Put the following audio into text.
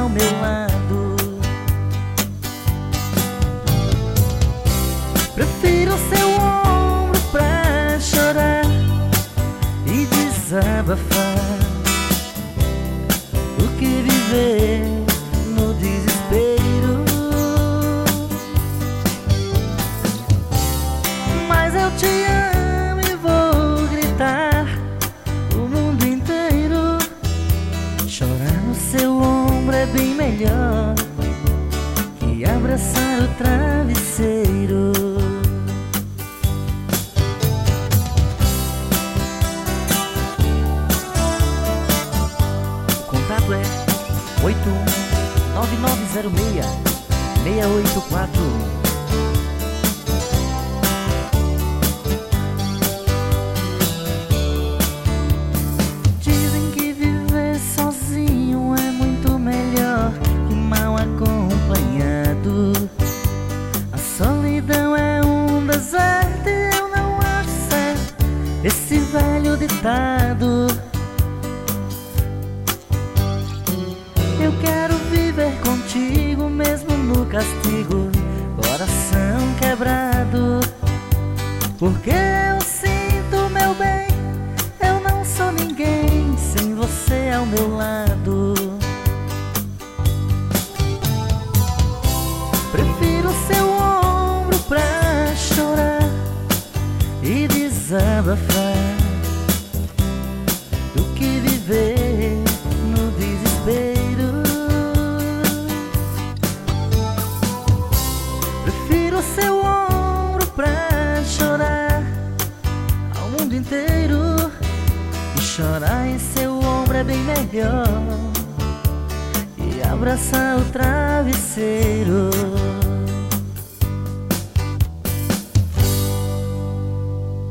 ao meu lado. Prefiro seu ombro pra chorar e desabafar do que viver no desespero. Mas eu te amo e vou gritar o mundo inteiro. Chorar no seu ombro é bem melhor que abraçar o travesseiro. O contato é 819906-684. Esse velho ditado. Eu quero viver contigo mesmo no castigo, coração quebrado. Porque eu sinto, meu bem, eu não sou ninguém sem você ao meu lado. Prefiro seu ombro pra chorar e desabafar do que viver no desespero. Prefiro seu ombro pra chorar ao mundo inteiro. E chorar em seu ombro é bem melhor que abraçar o travesseiro.